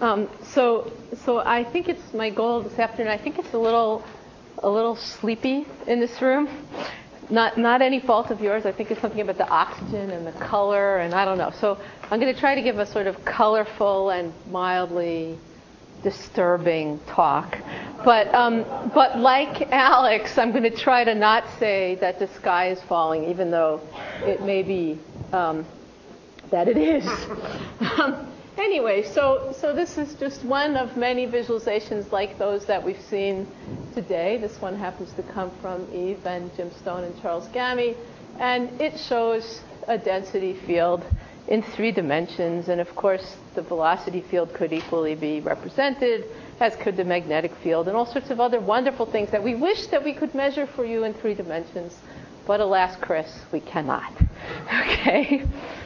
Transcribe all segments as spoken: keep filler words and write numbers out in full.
Um, so, so I think it's my goal this afternoon. I think it's a little, a little sleepy in this room. Not, not any fault of yours. I think it's something about the oxygen and the color, and I don't know. So I'm going to try to give a sort of colorful and mildly disturbing talk. But, um, but like Alex, I'm going to try to not say that the sky is falling, even though it may be um, that it is. um, Anyway, so, so this is just one of many visualizations like those that we've seen today. This one happens to come from Eve and Jim Stone and Charles Gammie. And it shows a density field in three dimensions. And of course, the velocity field could equally be represented, as could the magnetic field, and all sorts of other wonderful things that we wish that we could measure for you in three dimensions. But alas, Chris, we cannot. Okay?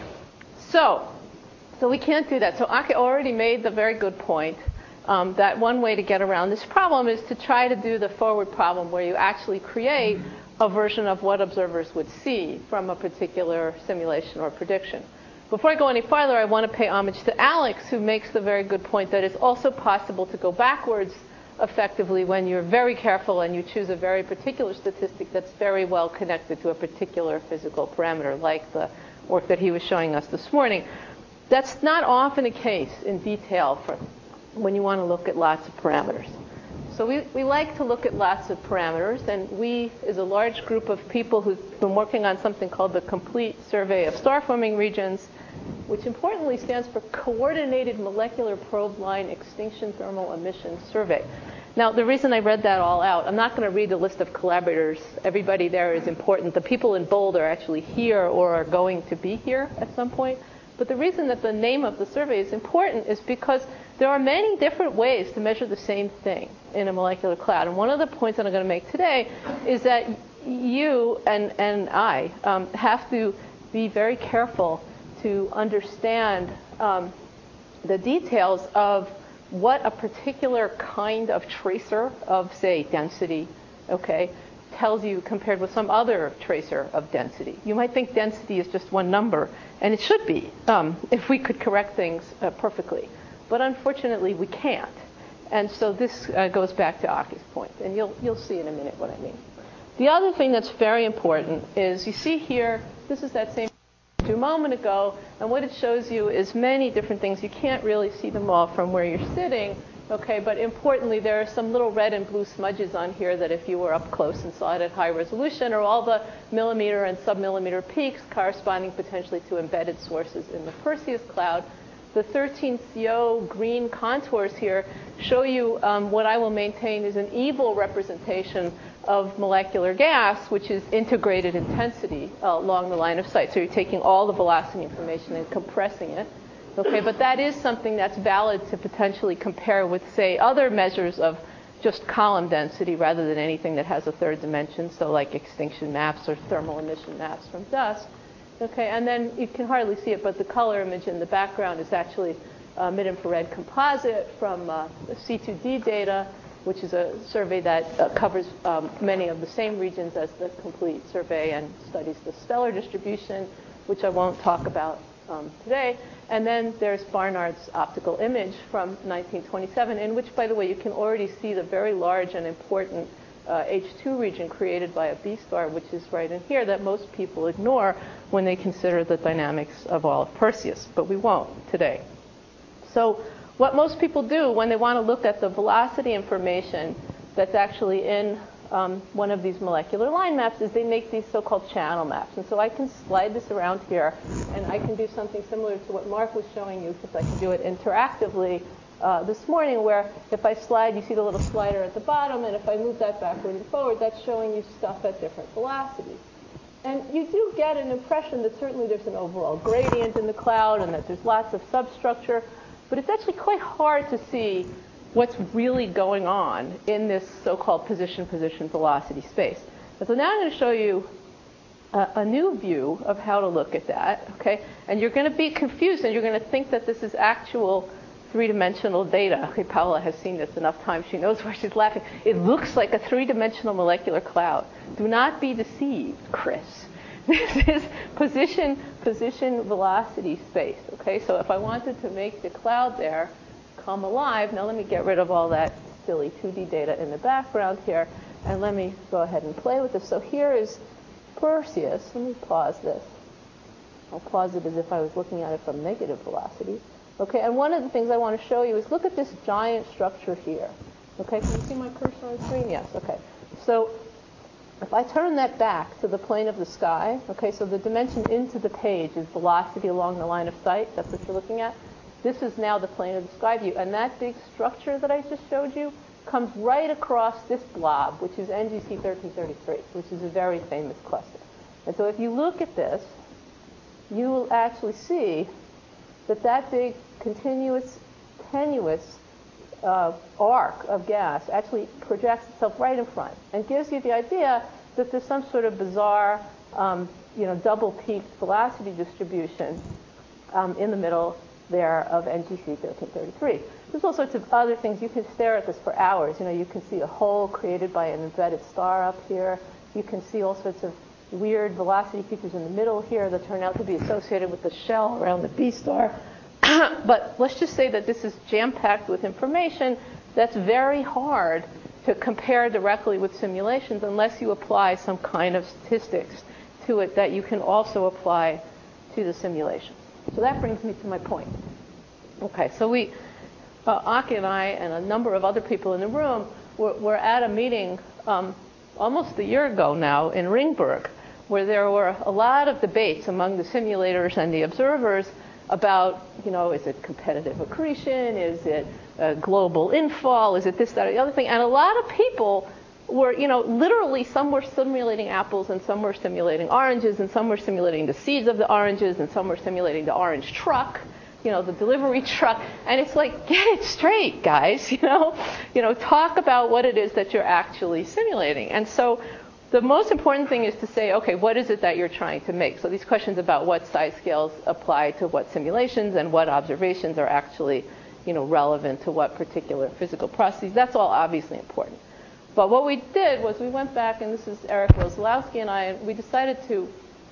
So, So we can't do that. So Aki already made the very good point um, that one way to get around this problem is to try to do the forward problem where you actually create a version of what observers would see from a particular simulation or prediction. Before I go any farther, I want to pay homage to Alex, who makes the very good point that it's also possible to go backwards effectively when you're very careful and you choose a very particular statistic that's very well connected to a particular physical parameter, like the work that he was showing us this morning. That's not often the case in detail for when you want to look at lots of parameters. So we, we like to look at lots of parameters, and we is a large group of people who've been working on something called the Complete Survey of Star-Forming Regions, which importantly stands for Coordinated Molecular Probe Line Extinction Thermal Emission Survey. Now, the reason I read that all out, I'm not going to read the list of collaborators. Everybody there is important. The people in bold are actually here or are going to be here at some point. But the reason that the name of the survey is important is because there are many different ways to measure the same thing in a molecular cloud. And one of the points that I'm going to make today is that you and, and I um, have to be very careful to understand um, the details of what a particular kind of tracer of, say, density, okay, tells you compared with some other tracer of density. You might think density is just one number, and it should be um, if we could correct things uh, perfectly. But unfortunately, we can't. And so this uh, goes back to Aki's point, and you'll, you'll see in a minute what I mean. The other thing that's very important is you see here, this is that same a moment ago, and what it shows you is many different things. You can't really see them all from where you're sitting. Okay, but importantly, there are some little red and blue smudges on here that if you were up close and saw it at high resolution, are all the millimeter and submillimeter peaks corresponding potentially to embedded sources in the Perseus cloud. The thirteen C O green contours here show you um, what I will maintain is an evil representation of molecular gas, which is integrated intensity uh, along the line of sight. So you're taking all the velocity information and compressing it. Okay, but that is something that's valid to potentially compare with, say, other measures of just column density rather than anything that has a third dimension, so like extinction maps or thermal emission maps from dust. Okay, and then you can hardly see it, but the color image in the background is actually a mid-infrared composite from uh, C two D data, which is a survey that uh, covers um, many of the same regions as the Complete Survey and studies the stellar distribution, which I won't talk about um, today. And then there's Barnard's optical image from nineteen twenty-seven, in which, by the way, you can already see the very large and important uh, H two region created by a B star, which is right in here, that most people ignore when they consider the dynamics of all of Perseus. But we won't today. So what most people do when they want to look at the velocity information that's actually in um, one of these molecular line maps is they make these so-called channel maps. And so I can slide this around here, and I can do something similar to what Mark was showing you, because I can do it interactively uh, this morning, where if I slide, you see the little slider at the bottom, and if I move that backward and forward, that's showing you stuff at different velocities. And you do get an impression that certainly there's an overall gradient in the cloud and that there's lots of substructure, but it's actually quite hard to see what's really going on in this so-called position-position velocity space. And so now I'm going to show you a, a new view of how to look at that, okay? And you're going to be confused, and you're going to think that this is actual three-dimensional data. Okay, Paula has seen this enough times. She knows why she's laughing. It looks like a three-dimensional molecular cloud. Do not be deceived, Chris. This is position, position velocity space, okay? So if I wanted to make the cloud there come alive. Now let me get rid of all that silly two D data in the background here, and let me go ahead and play with this. So here is Perseus. Let me pause this. I'll pause it as if I was looking at it from negative velocity. Okay, and one of the things I want to show you is look at this giant structure here. Okay, can you see my cursor on the screen? Yes, okay. So if I turn that back to the plane of the sky, okay, so the dimension into the page is velocity along the line of sight. That's what you're looking at. This is now the plane of the sky view. And that big structure that I just showed you comes right across this blob, which is N G C thirteen thirty-three, which is a very famous cluster. And so if you look at this, you will actually see that that big continuous, tenuous uh, arc of gas actually projects itself right in front and gives you the idea that there's some sort of bizarre, um, you know, double-peaked velocity distribution um, in the middle there of N G C thirteen thirty-three. There's all sorts of other things. You can stare at this for hours. You know, you can see a hole created by an embedded star up here. You can see all sorts of weird velocity features in the middle here that turn out to be associated with the shell around the B star. But let's just say that this is jam-packed with information that's very hard to compare directly with simulations unless you apply some kind of statistics to it that you can also apply to the simulation. So that brings me to my point. Okay, so we, uh, Aki and I and a number of other people in the room were, were at a meeting um, almost a year ago now in Ringberg, where there were a lot of debates among the simulators and the observers about, you know, is it competitive accretion? Is it a global infall? Is it this, that, or the other thing? And a lot of people were, you know, literally some were simulating apples and some were simulating oranges and some were simulating the seeds of the oranges and some were simulating the orange truck, you know, the delivery truck. And it's like, get it straight, guys, you know, you know, talk about what it is that you're actually simulating. And so the most important thing is to say, okay, what is it that you're trying to make? So these questions about what size scales apply to what simulations and what observations are actually, you know, relevant to what particular physical processes, that's all obviously important. But what we did was we went back, and this is Eric Rosolowski and I, and we decided to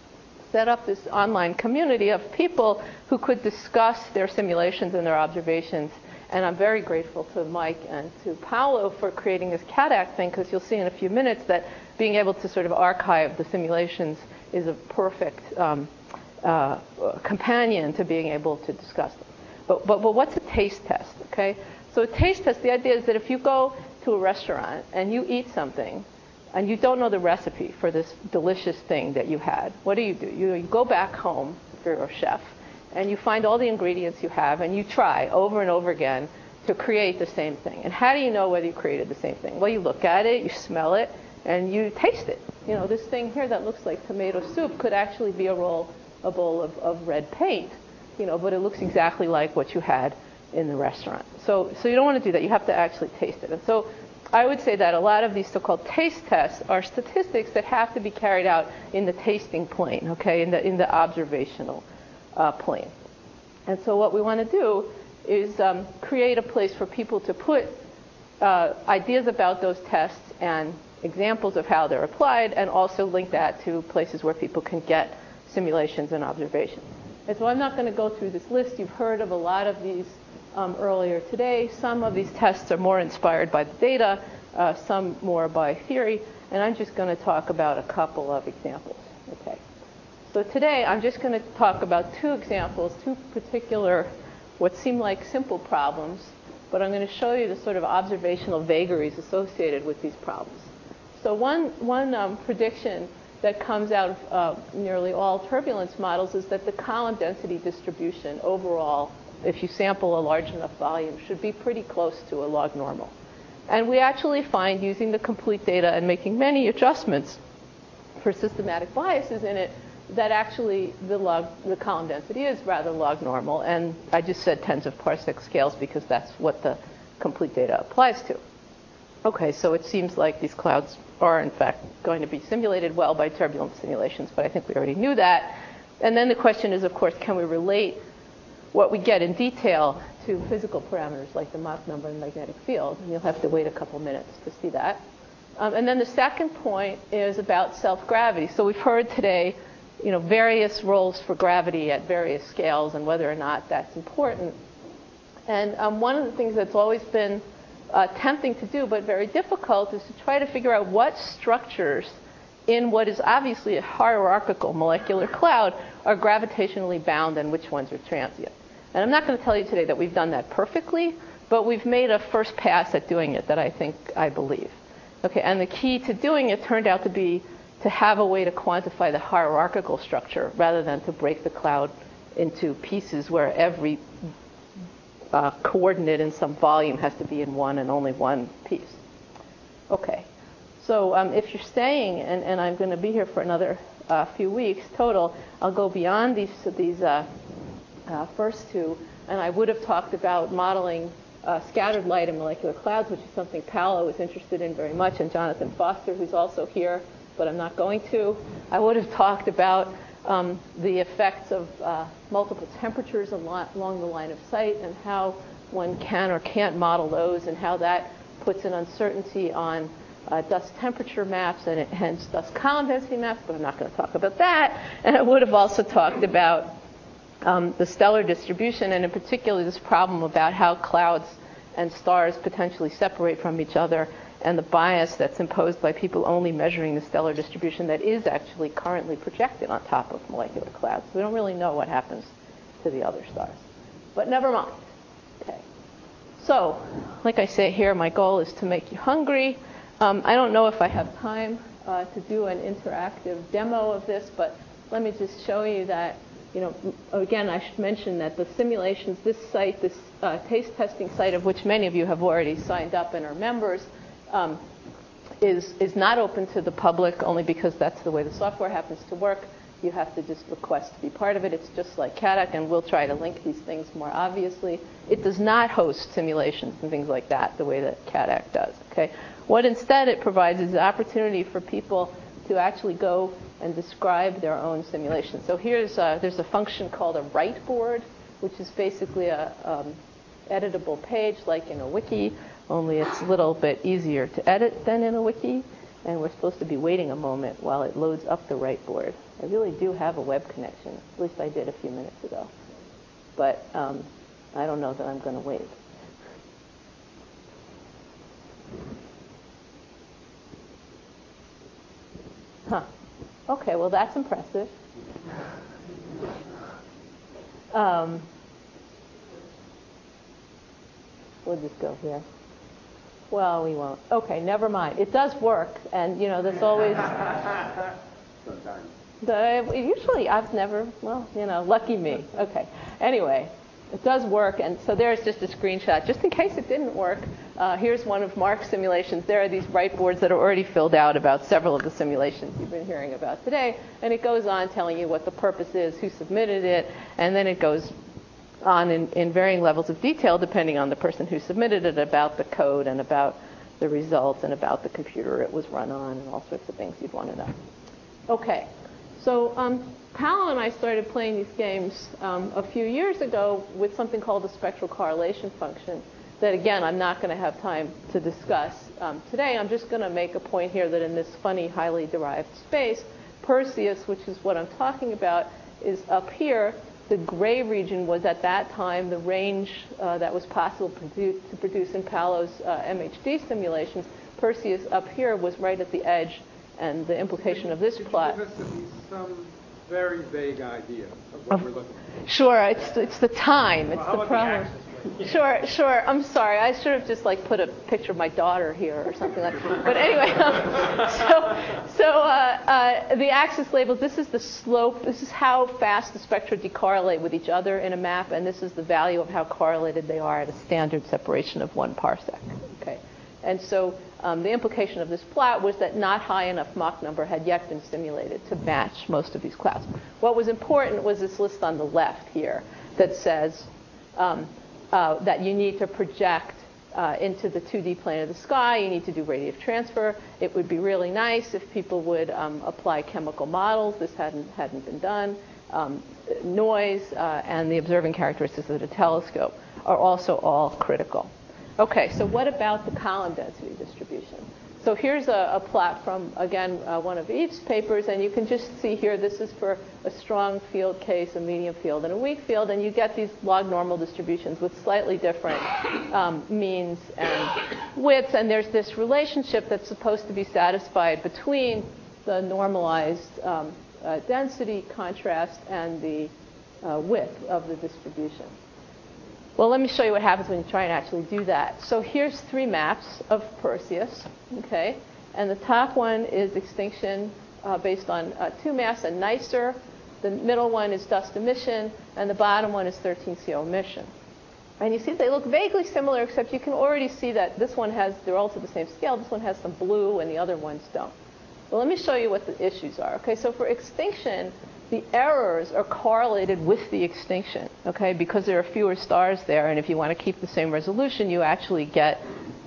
set up this online community of people who could discuss their simulations and their observations. And I'm very grateful to Mike and to Paolo for creating this C A D A C thing, because you'll see in a few minutes that being able to sort of archive the simulations is a perfect um, uh, companion to being able to discuss them. But, but, but what's a taste test, okay? So a taste test, the idea is that if you go to a restaurant and you eat something and you don't know the recipe for this delicious thing that you had, what do you do? You, you go back home, if you're a chef, and you find all the ingredients you have and you try over and over again to create the same thing. And how do you know whether you created the same thing? Well, you look at it, you smell it, and you taste it. You know, this thing here that looks like tomato soup could actually be a roll, a bowl of, of red paint, you know, but it looks exactly like what you had in the restaurant. So, so you don't want to do that. You have to actually taste it. And so I would say that a lot of these so-called taste tests are statistics that have to be carried out in the tasting plane, okay, in the in the observational uh, plane. And so what we want to do is um, create a place for people to put uh, ideas about those tests and examples of how they're applied, and also link that to places where people can get simulations and observations. And so I'm not going to go through this list. You've heard of a lot of these um, earlier today. Some of these tests are more inspired by the data, uh, some more by theory, and I'm just going to talk about a couple of examples. Okay. So today I'm just going to talk about two examples, two particular what seem like simple problems, but I'm going to show you the sort of observational vagaries associated with these problems. So one, one um, prediction that comes out of uh, nearly all turbulence models is that the column density distribution overall, if you sample a large enough volume, should be pretty close to a log normal. And we actually find, using the complete data and making many adjustments for systematic biases in it, that actually the log, the column density is rather log normal. And I just said tens of parsec scales because that's what the complete data applies to. Okay, so it seems like these clouds are, in fact, going to be simulated well by turbulence simulations, but I think we already knew that. And then the question is, of course, can we relate what we get in detail to physical parameters like the Mach number and magnetic field? And you'll have to wait a couple minutes to see that. Um, and then the second point is about self-gravity. So we've heard today, you know, various roles for gravity at various scales and whether or not that's important. And um, one of the things that's always been uh, tempting to do, but very difficult, is to try to figure out what structures in what is obviously a hierarchical molecular cloud are gravitationally bound and which ones are transient. And I'm not going to tell you today that we've done that perfectly, but we've made a first pass at doing it that I think I believe. Okay, and the key to doing it turned out to be to have a way to quantify the hierarchical structure rather than to break the cloud into pieces where every uh, coordinate in some volume has to be in one and only one piece. Okay, so um, if you're staying, and, and I'm going to be here for another uh, few weeks total, I'll go beyond these, these uh, uh, first two, and I would have talked about modeling uh, scattered light in molecular clouds, which is something Paolo is interested in very much, and Jonathan Foster, who's also here, but I'm not going to. I would have talked about um, the effects of uh, multiple temperatures along the line of sight and how one can or can't model those and how that puts an uncertainty on uh, dust temperature maps and it, hence dust column density maps, but I'm not going to talk about that. And I would have also talked about um, the stellar distribution and in particular this problem about how clouds and stars potentially separate from each other and the bias that's imposed by people only measuring the stellar distribution that is actually currently projected on top of molecular clouds. We don't really know what happens to the other stars. But never mind. Okay. So, like I say here, my goal is to make you hungry. Um, I don't know if I have time uh, to do an interactive demo of this, but let me just show you that, you know, again, I should mention that the simulations, this site, this uh, taste testing site of which many of you have already signed up and are members, Um, is, is not open to the public only because that's the way the software happens to work. You have to just request to be part of it. It's just like C A D E C, and we'll try to link these things more obviously. It does not host simulations and things like that the way that C A D E C does. Okay? What instead it provides is the opportunity for people to actually go and describe their own simulation. So here's a, there's a function called a write board, which is basically a um, editable page like in a wiki, only it's a little bit easier to edit than in a wiki, and we're supposed to be waiting a moment while it loads up the write board. I really do have a web connection, at least I did a few minutes ago, but um, I don't know that I'm going to wait. Huh. Okay, well that's impressive. Um, we'll just go here. Well, we won't. Okay, never mind. It does work, and you know, there's always. Sometimes. The, usually, I've never. Well, you know, lucky me. Okay. Anyway, it does work, and so there's just a screenshot, just in case it didn't work. Uh, here's one of Mark's simulations. There are these write boards that are already filled out about several of the simulations you've been hearing about today, and it goes on telling you what the purpose is, who submitted it, and then it goes on in, in varying levels of detail depending on the person who submitted it about the code and about the results and about the computer it was run on and all sorts of things you'd want to know. Okay, so um, Paolo and I started playing these games um, a few years ago with something called the spectral correlation function that, again, I'm not going to have time to discuss um, today. I'm just going to make a point here that in this funny, highly derived space, Perseus, which is what I'm talking about, is up here. The gray region was at that time the range uh, that was possible produ- to produce in Paolo's uh, M H D simulations. Perseus up here was right at the edge, and the implication of this Could plot. you give us at least some very vague idea of what Oh, we're looking for? Sure, it's it's the time. It's Well, how the about problem. the axis? Sure, sure. I'm sorry. I should have just like put a picture of my daughter here or something like that. But anyway, um, so so uh, uh, the axis labels. This is the slope. This is how fast the spectra decorrelate with each other in a map, and this is the value of how correlated they are at a standard separation of one parsec. Okay, and so um, the implication of this plot was that not high enough Mach number had yet been simulated to match most of these clouds. What was important was this list on the left here that says. Um, Uh, that you need to project uh, into the two D plane of the sky. You need to do radiative transfer. It would be really nice if people would um, apply chemical models. This hadn't hadn't been done. Um, noise uh, and the observing characteristics of the telescope are also all critical. Okay, so what about the column density distribution? So here's a, a plot from, again, uh, one of Eve's papers, and you can just see here, this is for a strong field case, a medium field, and a weak field, and you get these log normal distributions with slightly different um, means and widths, and there's this relationship that's supposed to be satisfied between the normalized um, uh, density contrast and the uh, width of the distribution. Well, let me show you what happens when you try and actually do that. So here's three maps of Perseus, okay? And the top one is extinction uh, based on uh, two mass and NiSER. The middle one is dust emission, and the bottom one is thirteen C O emission. And you see they look vaguely similar, except you can already see that this one has, they're all to the same scale. This one has some blue, and the other ones don't. Well, let me show you what the issues are. Okay, so for extinction, the errors are correlated with the extinction, okay, because there are fewer stars there, and if you want to keep the same resolution, you actually get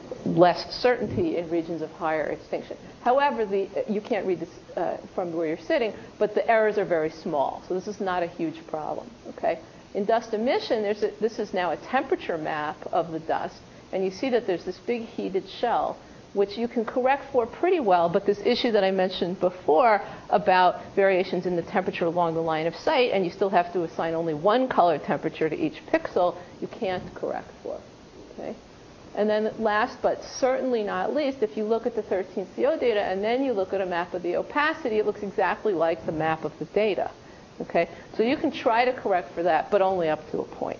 less certainty in regions of higher extinction. However, the, you can't read this uh, from where you're sitting, but the errors are very small, so this is not a huge problem, okay? In dust emission, there's a, this is now a temperature map of the dust, and you see that there's this big heated shell, which you can correct for pretty well, but this issue that I mentioned before about variations in the temperature along the line of sight, and you still have to assign only one color temperature to each pixel, you can't correct for, okay? And then last, but certainly not least, if you look at the thirteen C O data and then you look at a map of the opacity, it looks exactly like the map of the data, okay? So you can try to correct for that, but only up to a point.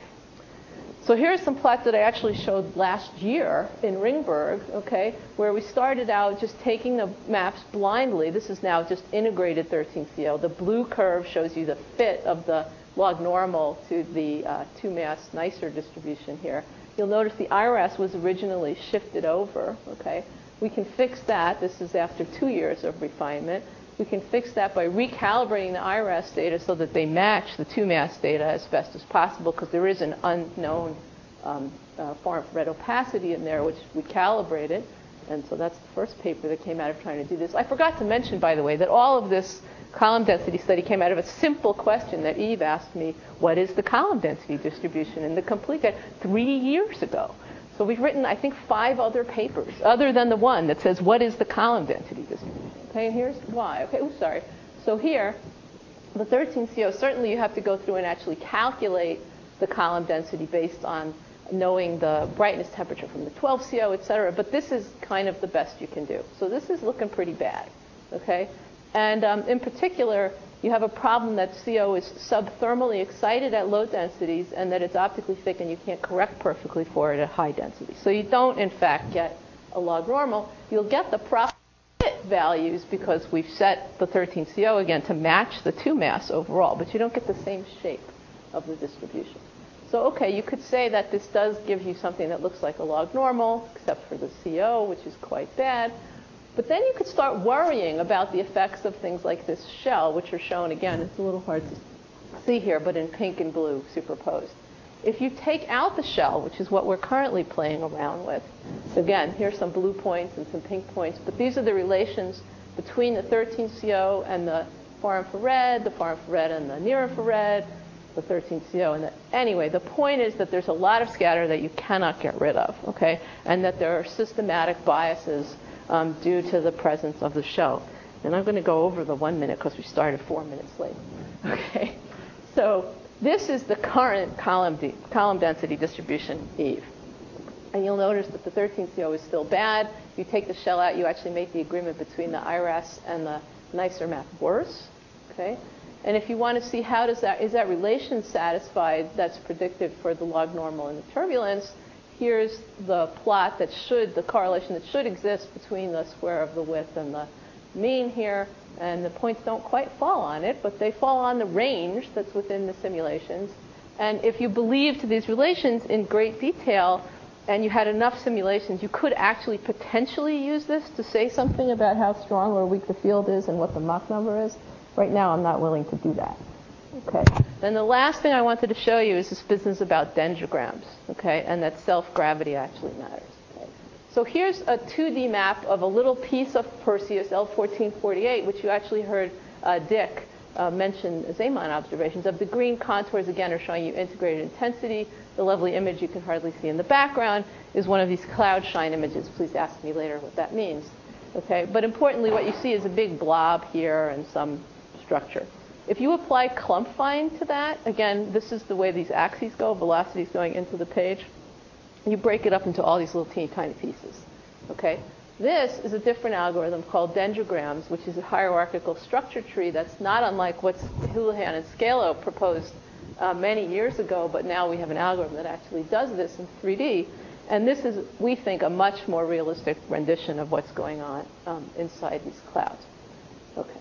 So here are some plots that I actually showed last year in Ringberg, okay, where we started out just taking the maps blindly. This is now just integrated thirteen C O. The blue curve shows you the fit of the log normal to the uh, two-mass NiSER distribution here. You'll notice the I R A S was originally shifted over, okay. We can fix that. This is after two years of refinement. We can fix that by recalibrating the I R A S data so that they match the two-mass data as best as possible, because there is an unknown um, uh, far infrared opacity in there, which we calibrated. And so that's the first paper that came out of trying to do this. I forgot to mention, by the way, that all of this column density study came out of a simple question that Eve asked me, what is the column density distribution in the complete guide, three years ago. So we've written, I think, five other papers, other than the one that says, what is the column density distribution? Okay, and here's why. Okay, oh, sorry. So here, the thirteen C O, certainly you have to go through and actually calculate the column density based on knowing the brightness temperature from the twelve C O, et cetera. But this is kind of the best you can do. So this is looking pretty bad, okay? And um, in particular, you have a problem that C O is subthermally excited at low densities and that it's optically thick and you can't correct perfectly for it at high density. So you don't, in fact, get a log normal. You'll get the proper values because we've set the thirteen C O again to match the two mass overall, but you don't get the same shape of the distribution. So, okay, you could say that this does give you something that looks like a log normal, except for the C O, which is quite bad. But then you could start worrying about the effects of things like this shell, which are shown, again, it's a little hard to see here, but in pink and blue superposed. If you take out the shell, which is what we're currently playing around with, so again, here's some blue points and some pink points, but these are the relations between the thirteen C O and the far infrared, the far infrared and the near infrared, the thirteen C O. And the, anyway, the point is that there's a lot of scatter that you cannot get rid of, okay, and that there are systematic biases um, due to the presence of the shell. And I'm going to go over the one minute because we started four minutes late. Okay, so this is the current column, d column density distribution, Eve. And you'll notice that the thirteen C O is still bad. If you take the shell out, you actually make the agreement between the I R A S and the NiSER map worse. Okay? And if you want to see how does that, is that relation satisfied that's predicted for the log normal and the turbulence, here's the plot that should, the correlation that should exist between the square of the width and the mean here. And the points don't quite fall on it, but they fall on the range that's within the simulations. And if you believed these relations in great detail and you had enough simulations, you could actually potentially use this to say something about how strong or weak the field is and what the Mach number is. Right now, I'm not willing to do that. Okay. Then the last thing I wanted to show you is this business about dendrograms, okay, and that self-gravity actually matters. So here's a two D map of a little piece of Perseus, L fourteen forty-eight, which you actually heard uh, Dick uh, mention Zeeman observations of. The green contours, again, are showing you integrated intensity. The lovely image you can hardly see in the background is one of these cloud shine images. Please ask me later what that means. Okay? But importantly, what you see is a big blob here and some structure. If you apply clump find to that, again, this is the way these axes go, velocities going into the page. You break it up into all these little teeny tiny pieces. Okay? This is a different algorithm called dendrograms, which is a hierarchical structure tree that's not unlike what Houlihan and Scalo proposed uh, many years ago, but now we have an algorithm that actually does this in three D. And this is, we think, a much more realistic rendition of what's going on um, inside these clouds. Okay.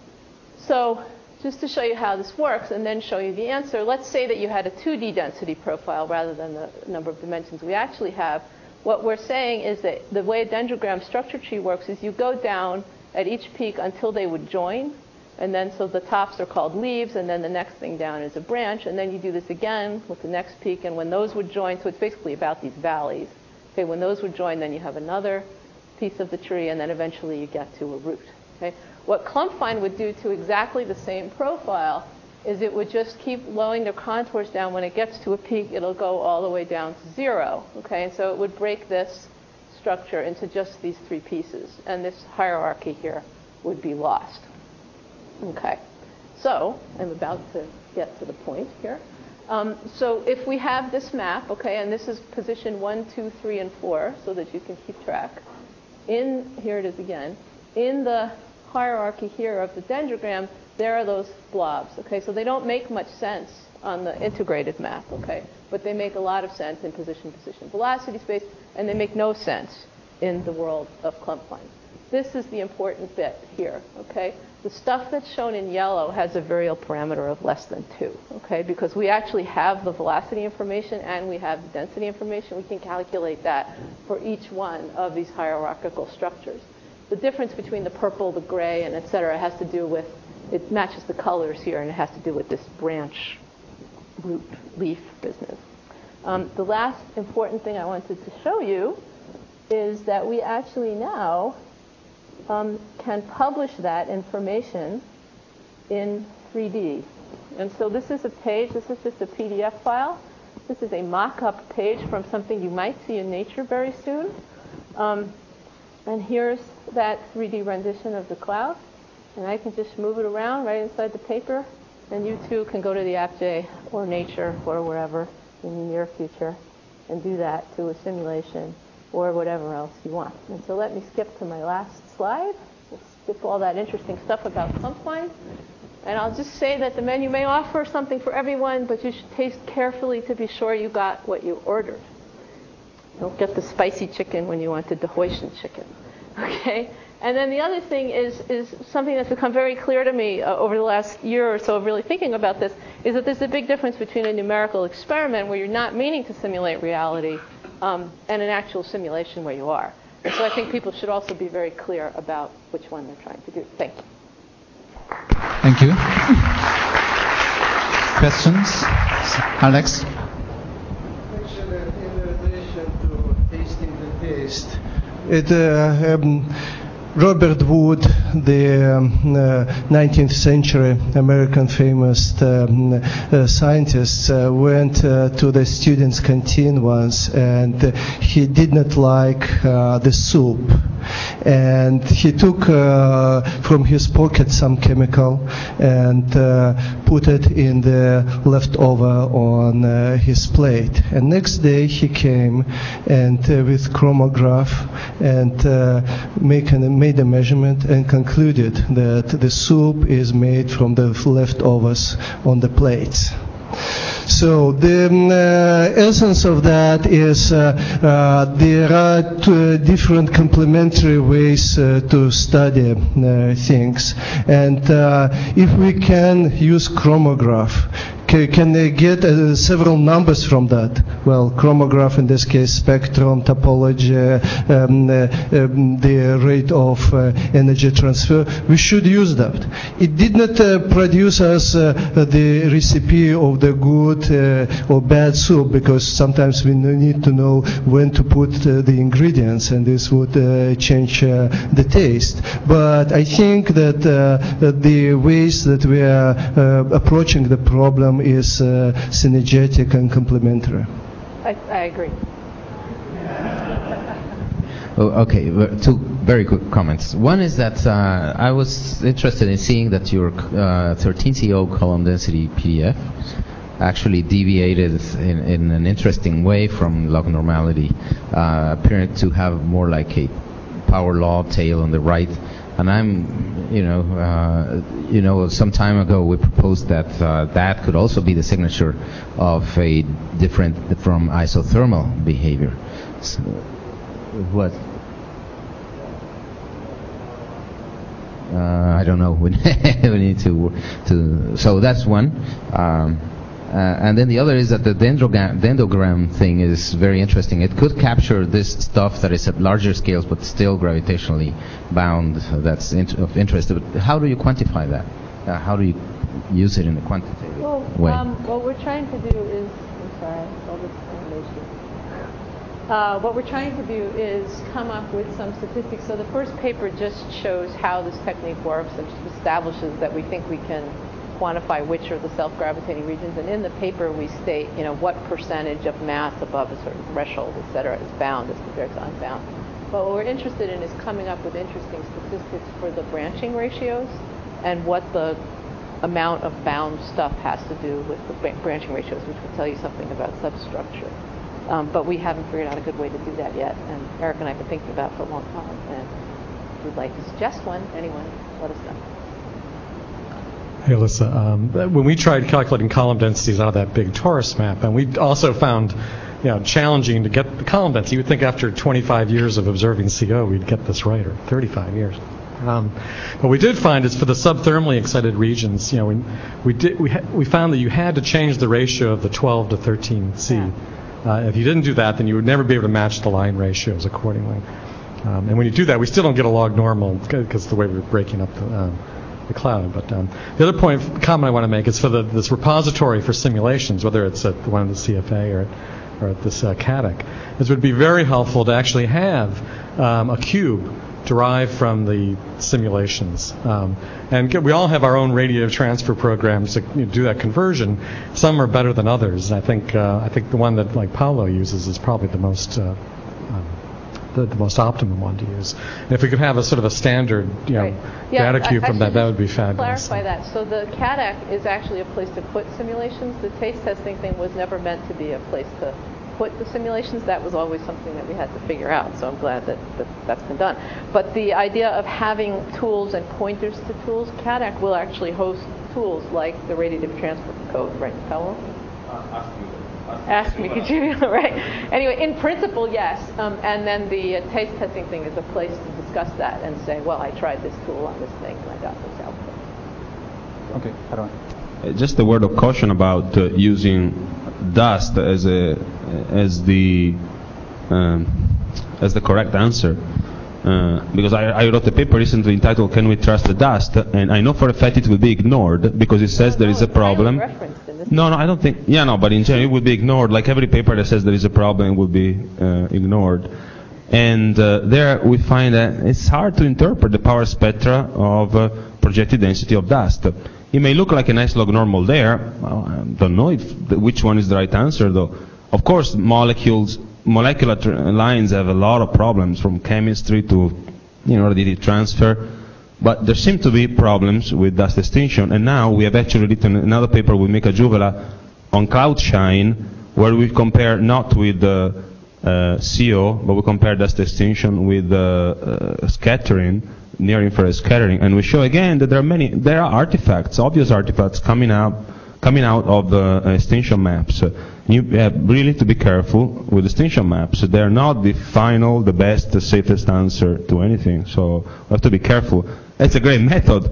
So just to show you how this works and then show you the answer, let's say that you had a two D density profile rather than the number of dimensions we actually have. What we're saying is that the way a dendrogram structure tree works is you go down at each peak until they would join. And then so the tops are called leaves, and then the next thing down is a branch. And then you do this again with the next peak. And when those would join, so it's basically about these valleys. Okay, when those would join, then you have another piece of the tree, and then eventually you get to a root. Okay? What clump find would do to exactly the same profile is it would just keep lowering the contours down. When it gets to a peak, it'll go all the way down to zero. Okay, and so it would break this structure into just these three pieces, and this hierarchy here would be lost. Okay, so I'm about to get to the point here. Um, so if we have this map, okay, and this is position one, two, three, and four, so that you can keep track. In here it is again. In the hierarchy here of the dendrogram, there are those blobs. Okay, so they don't make much sense on the integrated map. Okay, but they make a lot of sense in position, position, velocity space, and they make no sense in the world of clump find. This is the important bit here, okay? The stuff that's shown in yellow has a virial parameter of less than two, okay? Because we actually have the velocity information and we have the density information. We can calculate that for each one of these hierarchical structures. The difference between the purple, the gray, and et cetera has to do with, it matches the colors here, and it has to do with this branch, root, leaf business. Um, the last important thing I wanted to show you is that we actually now Um, can publish that information in three D. And so this is a page, this is just a P D F file. This is a mock-up page from something you might see in Nature very soon. Um, and here's that three D rendition of the cloud. And I can just move it around right inside the paper. And you too can go to the AppJ or Nature or wherever in the near future and do that to a simulation or whatever else you want. And so let me skip to my last slide. We'll skip all that interesting stuff about clump find. And I'll just say that the menu may offer something for everyone, but you should taste carefully to be sure you got what you ordered. Don't get the spicy chicken when you wanted the Hoisin chicken. Okay? And then the other thing is, is something that's become very clear to me uh, over the last year or so of really thinking about this, is that there's a big difference between a numerical experiment where you're not meaning to simulate reality Um, and an actual simulation where you are. And so I think people should also be very clear about which one they're trying to do. Thank you. Thank you. Questions? Alex? Actually, in addition to tasting the taste, it, uh, um, Robert Wood, the um, uh, nineteenth century American famous um, uh, scientist, uh, went uh, to the students' canteen once, and uh, he did not like uh, the soup. And he took uh, from his pocket some chemical and uh, put it in the leftover on uh, his plate. And next day he came and uh, with chromograph and uh, make an, made a measurement and concluded that the soup is made from the leftovers on the plates. So the uh, essence of that is uh, uh, there are two different complementary ways uh, to study uh, things. And uh, if we can use chromograph, can they get uh, several numbers from that? Well, chromograph in this case, spectrum, topology, um, uh, um, the rate of uh, energy transfer. We should use that. It did not uh, produce us uh, the recipe of the good uh, or bad soup, because sometimes we need to know when to put uh, the ingredients, and this would uh, change uh, the taste. But I think that uh, the ways that we are uh, approaching the problem is uh, synergetic and complementary. I, I agree. Oh, okay, two very quick comments. One is that uh, I was interested in seeing that your uh, thirteen C O column density P D F actually deviated in, in an interesting way from log normality, uh, appearing to have more like a power law tail on the right. And I'm, you know, uh, you know, some time ago we proposed that uh, that could also be the signature of a different from isothermal behavior. So, what? Uh, I don't know. We need to, to. So that's one. Um, uh, and then the other is that the dendrogram, dendrogram thing is very interesting. It could capture this stuff that is at larger scales, but still gravitationally bound. That's int- of interest. But how do you quantify that? Uh, how do you use it in a quantitative well, way? Um, what we're trying to do is. I'm sorry. All this information. Uh, what we're trying to do is come up with some statistics. So the first paper just shows how this technique works and just establishes that we think we can quantify which are the self-gravitating regions. And in the paper we state, you know, what percentage of mass above a certain threshold, et cetera, is bound as compared to unbound. But what we're interested in is coming up with interesting statistics for the branching ratios and what the amount of bound stuff has to do with the branching ratios, which will tell you something about substructure. Um, but we haven't figured out a good way to do that yet, and Eric and I have been thinking about it for a long time, and if you'd like to suggest one, anyone, let us know. Hey, Alyssa, um, when we tried calculating column densities out of that big torus map, and we also found, you know, challenging to get the column density. You would think after twenty-five years of observing C O, we'd get this right, or thirty-five years. Um, what we did find is for the subthermally excited regions, you know, we we did we ha- we found that you had to change the ratio of the twelve to thirteen C. Yeah. Uh, if you didn't do that, then you would never be able to match the line ratios accordingly. Um, and when you do that, we still don't get a log normal because the way we're breaking up the, um, the cloud. But um, the other point, comment I want to make is for the, this repository for simulations, whether it's at one of the C F A or at, or at this uh, C A D E C, is it would be very helpful to actually have um, a cube derived from the simulations. Um, and we all have our own radiative transfer programs to you know, do that conversion. Some are better than others. And I think uh, I think the one that like Paolo uses is probably the most uh, um, the, the most optimum one to use. And if we could have a sort of a standard you know, Right. Yeah, data cube I, I from that, should that would be fabulous. Clarify that. So the C A D E C is actually a place to put simulations. The taste testing thing was never meant to be a place to put the simulations. That was always something that we had to figure out, so I'm glad that, that that's been done. But the idea of having tools and pointers to tools, C A D E C will actually host tools like the radiative transfer code, right, Paolo? Uh, ask me. Ask me, could you, right? Anyway, in principle, yes, um, and then the uh, taste testing thing is a place to discuss that and say, well, I tried this tool on this thing and I got this output. Okay, Aaron. Uh, Just a word of caution about uh, using dust as a as the um, as the correct answer, uh, because I, I wrote a paper recently entitled "Can We Trust the Dust?" and I know for a fact it will be ignored because it says there is a problem. No, no, I don't think. Yeah, no, but in general it will be ignored. Like every paper that says there is a problem will be uh, ignored. And uh, there we find that it's hard to interpret the power spectra of uh, projected density of dust. It may look like a nice log normal there. Well, I don't know if the, which one is the right answer, though. Of course, molecules, molecular tr- lines have a lot of problems, from chemistry to, you know, radiative transfer. But there seem to be problems with dust extinction. And now we have actually written another paper with Mika Juvela on cloud shine, where we compare not with the uh, C O, but we compare dust extinction with uh, uh, scattering, near-infrared scattering, and we show again that there are many, there are artifacts, obvious artifacts coming out, coming out of the uh, extinction maps. Uh, you have really to be careful with extinction maps. They're not the final, the best, the safest answer to anything. So we have to be careful. It's a great method,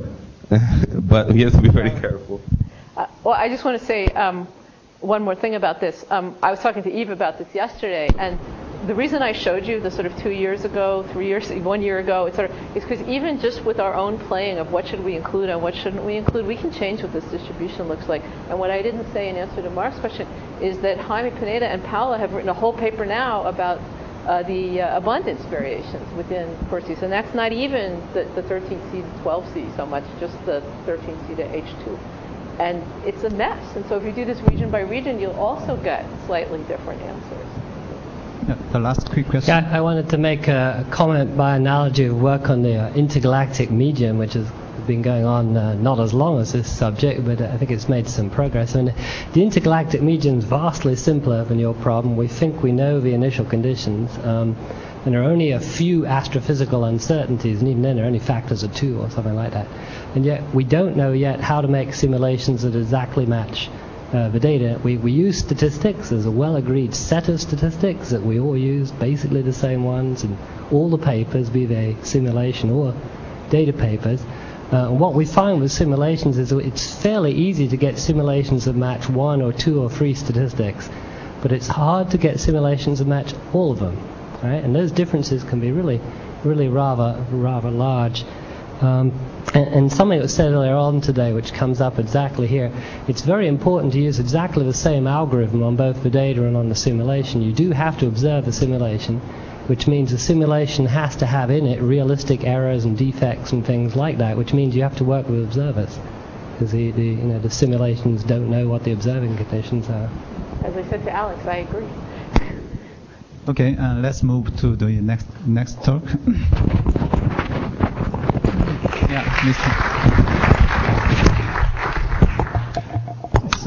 but we have to be very careful. Uh, well, I just want to say um, one more thing about this. Um, I was talking to Eve about this yesterday, and the reason I showed you the sort of two years ago, three years, one year ago, et cetera, is because even just with our own playing of what should we include and what shouldn't we include, we can change what this distribution looks like. And what I didn't say in answer to Mark's question is that Jaime Pineda and Paula have written a whole paper now about uh, the uh, abundance variations within Perseus. And that's not even the, the thirteen C to twelve C so much, just the thirteen C to H two. And it's a mess. And so if you do this region by region, you'll also get slightly different answers. Yeah, the last quick question. Yeah, I wanted to make a comment by analogy of work on the uh, intergalactic medium, which has been going on uh, not as long as this subject, but I think it's made some progress. I mean, the intergalactic medium is vastly simpler than your problem. We think we know the initial conditions, um, and there are only a few astrophysical uncertainties, and even then there are only factors of two or something like that. And yet we don't know yet how to make simulations that exactly match Uh, the data. We, we use statistics. There's a well-agreed set of statistics that we all use, basically the same ones, in all the papers, be they simulation or data papers. Uh, and what we find with simulations is that it's fairly easy to get simulations that match one or two or three statistics, but it's hard to get simulations that match all of them, right? And those differences can be really, really rather, rather large. Um, and, and something that was said earlier on today, which comes up exactly here, it's very important to use exactly the same algorithm on both the data and on the simulation. You do have to observe the simulation, which means the simulation has to have in it realistic errors and defects and things like that, which means you have to work with observers, because the, the, you know, the simulations don't know what the observing conditions are. As I said to Alex, I agree. Okay, uh, let's move to the next next talk. Yeah, Mister